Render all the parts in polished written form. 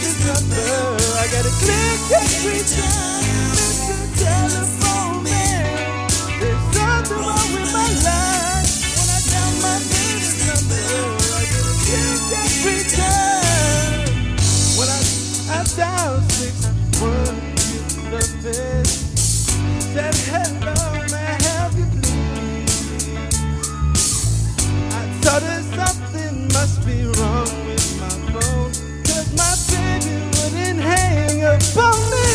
baby's number. I gotta click every time. Mr. Telephone Man, there's something wrong with my life. When I dial my baby's number, I gotta click every time. When I dial 6-1, the best. Said hello, may I help you please? I thought there's something must be wrong with my phone, 'cause my baby wouldn't hang up on me.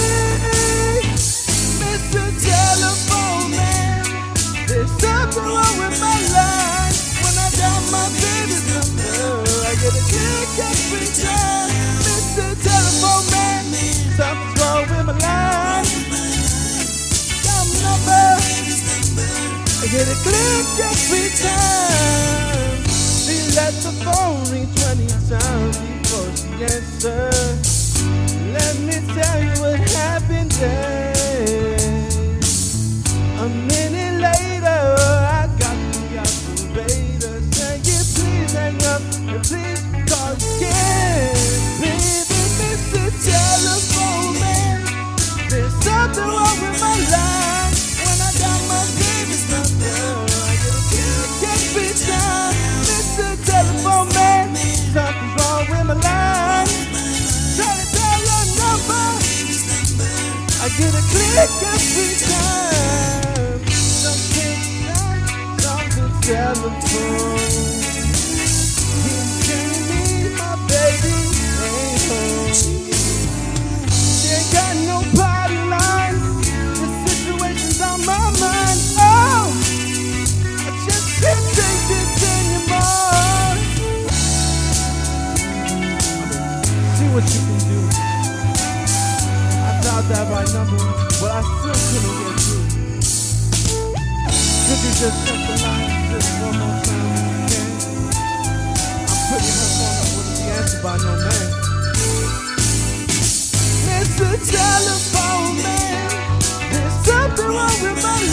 Mr. Telephone Man, there's something wrong with my line. When I dial my baby's number, I get a click every time. Mr. Telephone Man, something's wrong with my line. Dial my number, I get a click every time. She let the phone ring 20 times before she answered. Let me tell you what happened then. A minute later, I got the operator saying, please hang up and please call again. Baby, Mr. Telephone Man, there's something wrong with my line. When I dial my baby's number, I get a click every time. Mr. Telephone Man, something's wrong with my line. Try to dial your number, I get a click every time. Something telephone. He's telling me my baby ain't home. She ain't got no party line. The situation's on my mind. Oh, I just can't take this anymore. See what you can do. I dialed that right number, but I still couldn't get through. Could you just check the line just one more time if you can? I'm putting her phone up with the answer by no man. Mr. Telephone Man, there's something wrong with my